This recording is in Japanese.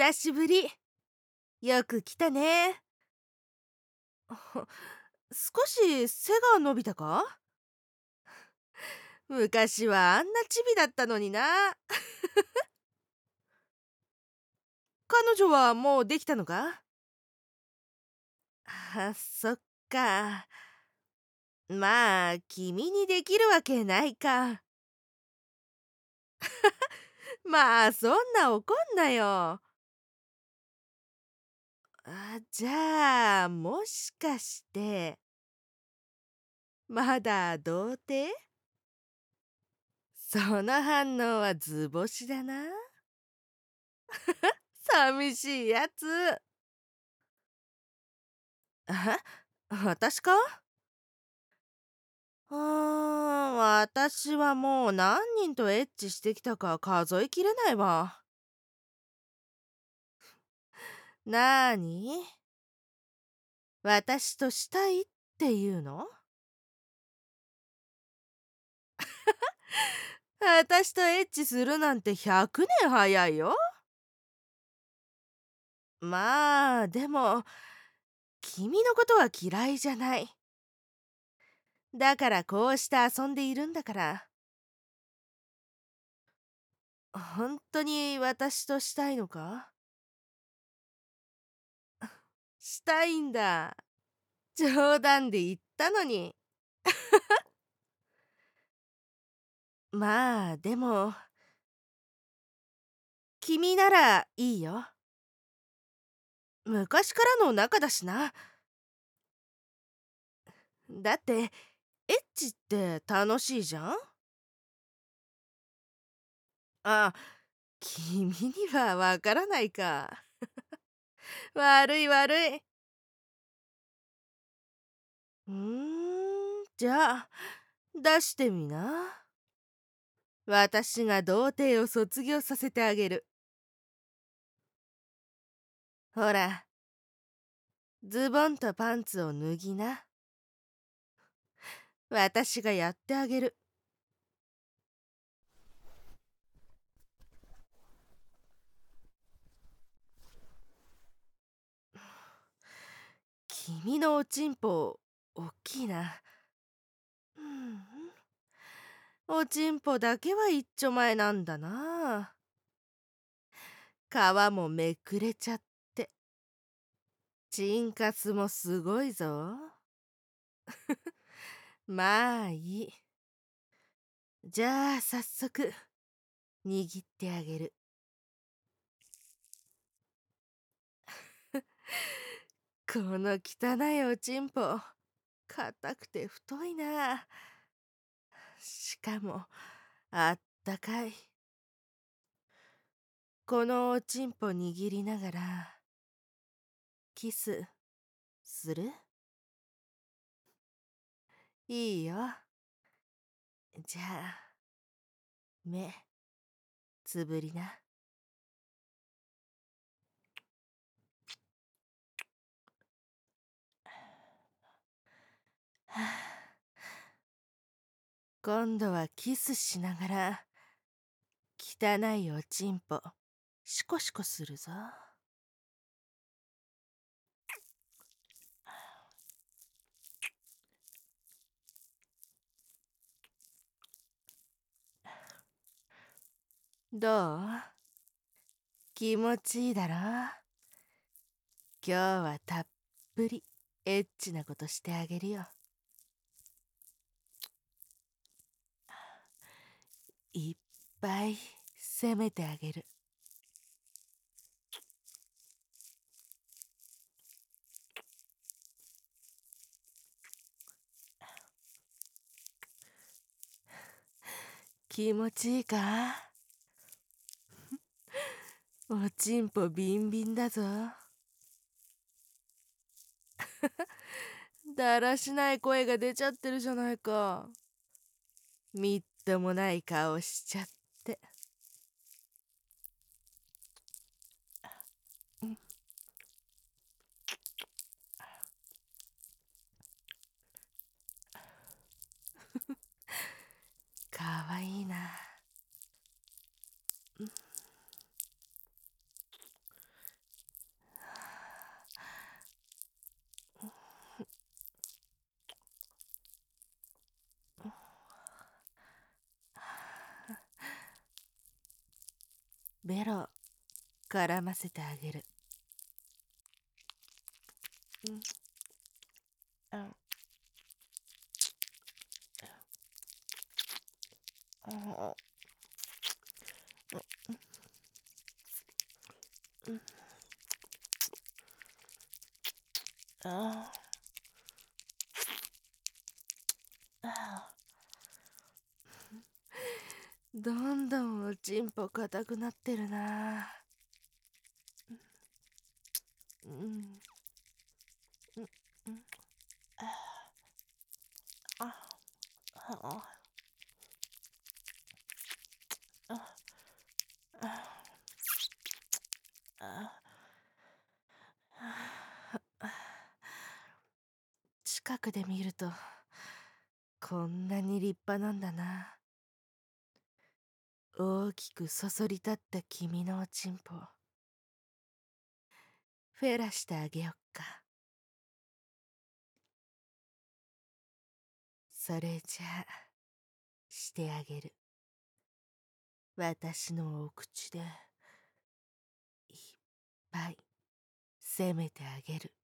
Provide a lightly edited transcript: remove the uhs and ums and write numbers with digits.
久しぶり。よく来たね。少し背が伸びたか？昔はあんなチビだったのにな。彼女はもうできたのか？そっか。まあ、君にできるわけないか。まあ、そんな怒んなよ。じゃあ、もしかして、まだ童貞？その反応は図星だな。寂しいやつ。私か？私はもう何人とエッチしてきたか数えきれないわ。なーに？私としたいっていうの？私とエッチするなんて100年早いよ。まあ、でも、君のことは嫌いじゃない。だからこうして遊んでいるんだから。本当に私としたいのか？したいんだ。冗談で言ったのに。まあ、でも、君ならいいよ。昔からの仲だしな。だって、エッチって楽しいじゃん？あ、君にはわからないか。悪い悪い。じゃあ、出してみな。私が童貞を卒業させてあげる。ほら、ズボンとパンツを脱ぎな。私がやってあげる。君のおちんぽ、おっきいな。おちんぽだけは一丁前なんだな。皮もめくれちゃって。チンカスもすごいぞ。まあいい。じゃあ早速、握ってあげる。この汚いおちんぽ、硬くて太いな。しかも、あったかい。このおちんぽ握りながら、キス、する？いいよ。じゃあ、目、つぶりな。はあ、今度はキスしながら、汚いおちんぽ、シコシコするぞ。どう？気持ちいいだろ？今日はたっぷりエッチなことしてあげるよ。いっぱい責めてあげる。気持ちいいか？おちんぽビンビンだぞ。だらしない声が出ちゃってるじゃないか。みっともない顔しちゃって。かわいいな。 ベロ絡ませてあげる。うん、あ、あ、うん、あ、あ、どんどんおちんぽ硬くなってるな。うん、うん、うん、あ、あ、あ、あ、あ、あ、近くで見るとこんなに立派なんだな。大きくそそり立った君のおちんぽ、フェラしてあげよっか。それじゃあしてあげる。私のお口でいっぱい責めてあげる。